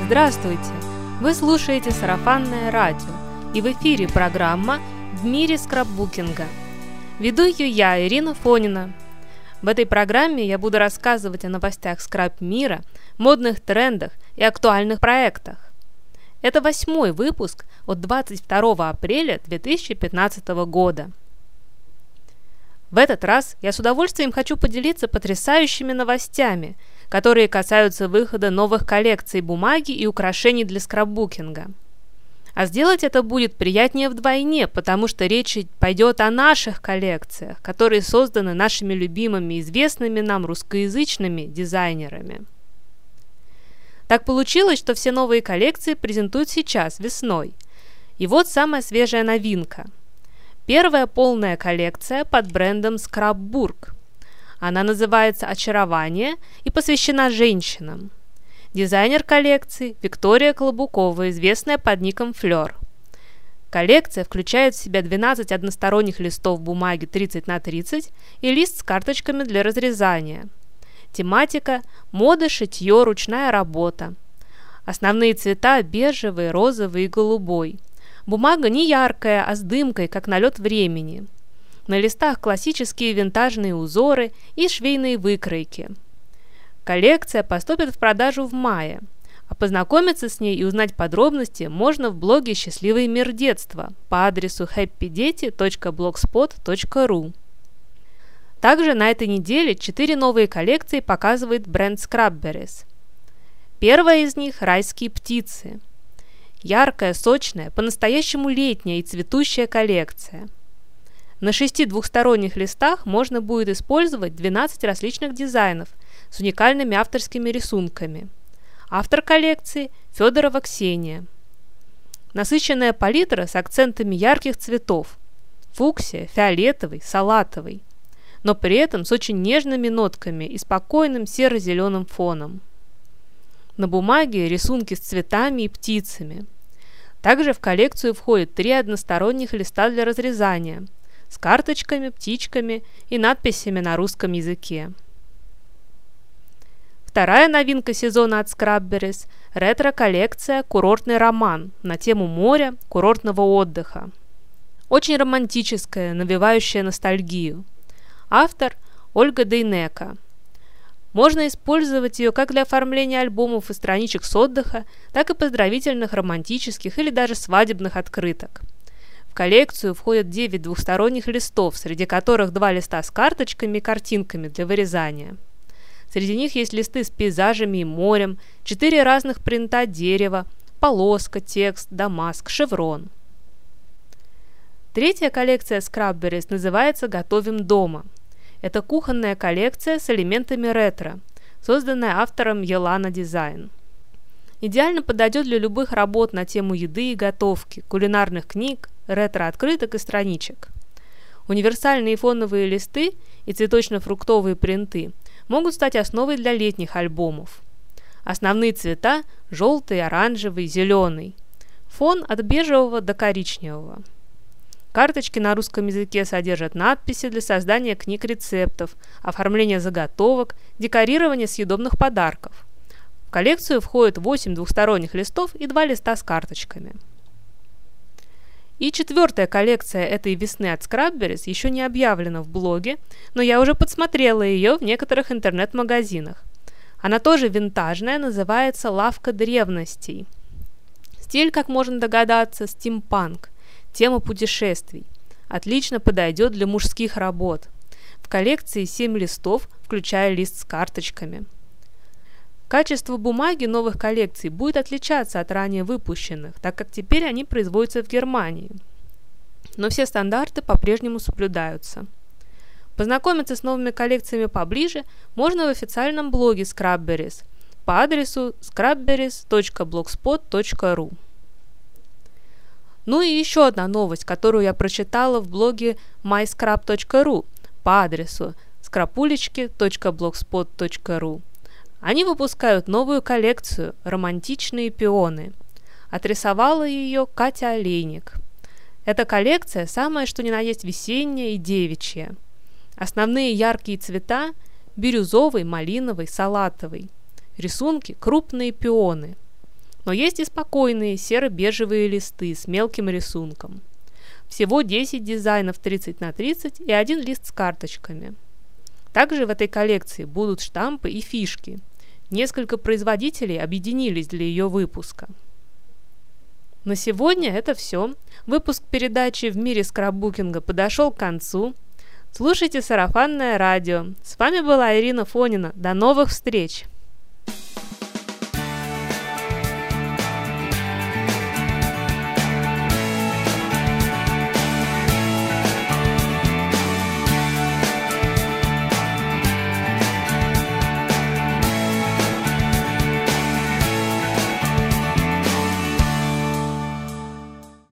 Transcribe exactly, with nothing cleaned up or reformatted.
Здравствуйте! Вы слушаете Сарафанное радио, и в эфире программа «В мире скрапбукинга». Веду ее я, Ирина Фонина. В этой программе я буду рассказывать о новостях скрап-мира, модных трендах и актуальных проектах. Это восьмой выпуск от двадцать второго апреля две тысячи пятнадцатого года. В этот раз я с удовольствием хочу поделиться потрясающими новостями, которые касаются выхода новых коллекций бумаги и украшений для скрапбукинга. А сделать это будет приятнее вдвойне, потому что речь пойдет о наших коллекциях, которые созданы нашими любимыми и известными нам русскоязычными дизайнерами. Так получилось, что все новые коллекции презентуют сейчас, весной. И вот самая свежая новинка. Первая полная коллекция под брендом Scrapbourg. Она называется «Очарование» и посвящена женщинам. Дизайнер коллекции – Виктория Клобукова, известная под ником Fleur. Коллекция включает в себя двенадцать односторонних листов бумаги тридцать на тридцать и лист с карточками для разрезания. Тематика – мода, шитье, ручная работа. Основные цвета – бежевый, розовый и голубой. Бумага не яркая, а с дымкой, как налет времени. На листах классические винтажные узоры и швейные выкройки. Коллекция поступит в продажу в мае, а познакомиться с ней и узнать подробности можно в блоге «Счастливый мир детства» по адресу хэппи дети точка блогспот точка ру. Также на этой неделе четыре новые коллекции показывает бренд Scrapberries. Первая из них – «Райские птицы». Яркая, сочная, по-настоящему летняя и цветущая коллекция. На шести двухсторонних листах можно будет использовать двенадцать различных дизайнов с уникальными авторскими рисунками. Автор коллекции – Федорова Ксения. Насыщенная палитра с акцентами ярких цветов – фуксия, фиолетовый, салатовый, но при этом с очень нежными нотками и спокойным серо-зеленым фоном. На бумаге рисунки с цветами и птицами. Также в коллекцию входят три односторонних листа для разрезания с карточками, птичками и надписями на русском языке. Вторая новинка сезона от Scrapberries – ретро-коллекция «Курортный роман» на тему моря, курортного отдыха. Очень романтическая, навевающая ностальгию. Автор – Ольга Дейнека. Можно использовать ее как для оформления альбомов и страничек с отдыха, так и поздравительных, романтических или даже свадебных открыток. В коллекцию входят девять двухсторонних листов, среди которых два листа с карточками и картинками для вырезания. Среди них есть листы с пейзажами и морем, четыре разных принта дерева, полоска, текст, дамаск, шеврон. Третья коллекция Scrapberries называется «Готовим дома». Это кухонная коллекция с элементами ретро, созданная автором Елана Дизайн. Идеально подойдет для любых работ на тему еды и готовки, кулинарных книг, ретро-открыток и страничек. Универсальные фоновые листы и цветочно-фруктовые принты могут стать основой для летних альбомов. Основные цвета – желтый, оранжевый, зеленый. Фон от бежевого до коричневого. Карточки на русском языке содержат надписи для создания книг рецептов, оформления заготовок, декорирования съедобных подарков. В коллекцию входит восемь двухсторонних листов и два листа с карточками. И четвертая коллекция этой весны от Scrapberries еще не объявлена в блоге, но я уже подсмотрела ее в некоторых интернет-магазинах. Она тоже винтажная, называется «Лавка древностей». Стиль, как можно догадаться, стимпанк. Тема путешествий. Отлично подойдет для мужских работ. В коллекции семь листов, включая лист с карточками. Качество бумаги новых коллекций будет отличаться от ранее выпущенных, так как теперь они производятся в Германии. Но все стандарты по-прежнему соблюдаются. Познакомиться с новыми коллекциями поближе можно в официальном блоге Scrapberries по адресу scrapberries точка блогспот точка ру. Ну и еще одна новость, которую я прочитала в блоге май скрап точка ру по адресу скрапулечки точка блогспот точка ру. Они выпускают новую коллекцию «Романтичные пионы». Отрисовала ее Катя Олейник. Эта коллекция самая что ни на есть весенняя и девичья. Основные яркие цвета – бирюзовый, малиновый, салатовый. Рисунки – крупные пионы. Но есть и спокойные серо-бежевые листы с мелким рисунком. Всего десять дизайнов тридцать на тридцать и один лист с карточками. Также в этой коллекции будут штампы и фишки. Несколько производителей объединились для ее выпуска. На сегодня это все. Выпуск передачи «В мире скрапбукинга» подошел к концу. Слушайте Сарафанное радио. С вами была Ирина Фонина. До новых встреч!